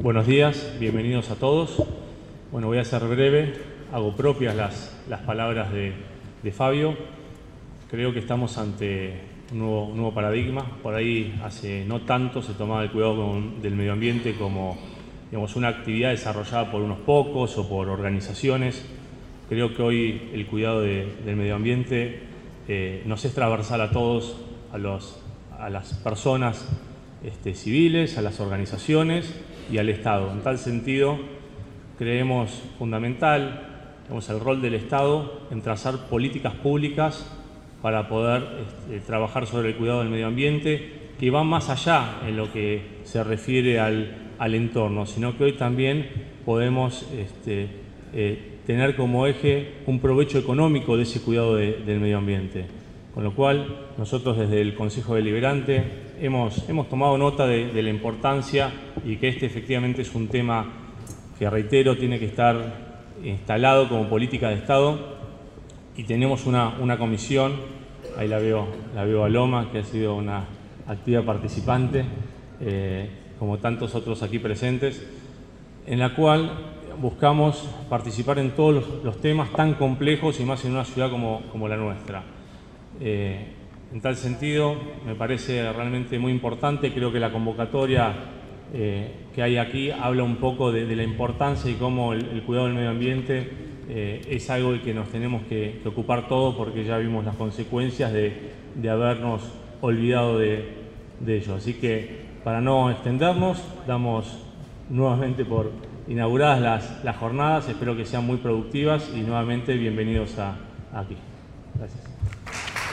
Buenos días, bienvenidos a todos. Bueno, voy a ser breve, hago propias las palabras de Fabio. Creo que estamos ante un nuevo paradigma. Por ahí hace no tanto se tomaba el cuidado del medio ambiente como, digamos, una actividad desarrollada por unos pocos o por organizaciones. Creo que hoy el cuidado del medio ambiente nos es transversal a todos, a las personas civiles, a las organizaciones y al Estado. En tal sentido, creemos fundamental, el rol del Estado en trazar políticas públicas para poder trabajar sobre el cuidado del medio ambiente, que va más allá en lo que se refiere al entorno, sino que hoy también podemos tener como eje un provecho económico de ese cuidado del medio ambiente. Con lo cual, nosotros desde el Consejo Deliberante hemos tomado nota de la importancia y que efectivamente es un tema que, reitero, tiene que estar instalado como política de Estado, y tenemos una comisión, ahí la veo a Loma, que ha sido una activa participante, como tantos otros aquí presentes, en la cual buscamos participar en todos los temas tan complejos y más en una ciudad como la nuestra. En tal sentido, me parece realmente muy importante. Creo que la convocatoria que hay aquí habla un poco de la importancia y cómo el cuidado del medio ambiente es algo del que nos tenemos que ocupar todos, porque ya vimos las consecuencias de habernos olvidado de ello. Así que, para no extendernos, damos nuevamente por inauguradas las jornadas. Espero que sean muy productivas y nuevamente bienvenidos aquí. Gracias.